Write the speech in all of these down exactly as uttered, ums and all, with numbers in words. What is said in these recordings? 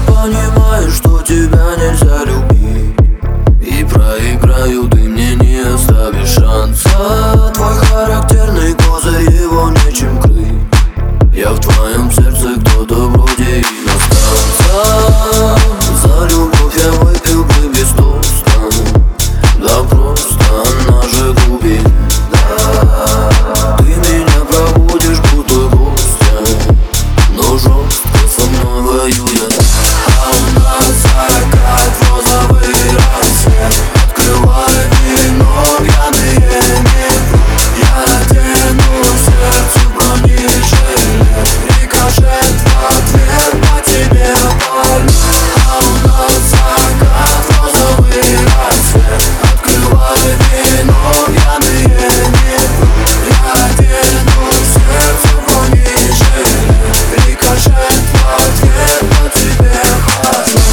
понимаю, что тебя нельзя любить, и проиграю, ты мне не оставишь шанса. Твой характерный козырь, его нечем крыть. Я в твоем сердце кто-то вроде иностранца. За любовь я выпил бы без тоста, да просто наша глубина. Ты меня проводишь будто гостя, но жестко со мной воюет. А у нас закат, розовый рассвет, открывай вино, пьяные небо. Я надену сердцу бронежилет, рикошет в ответ по тебе больно. А у нас закат, розовый рассвет, открывай вино, пьяные небо. Я надену сердцу бронежилет, рикошет в ответ по тебе больно.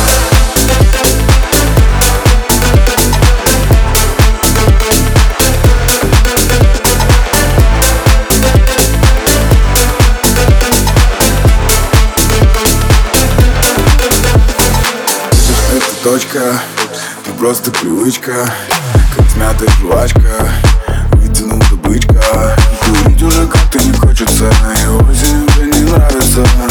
Точка, ты просто привычка, как смятая жвачка, вытянута бычка. Курить уже как-то не хочется, и осень уже не нравится.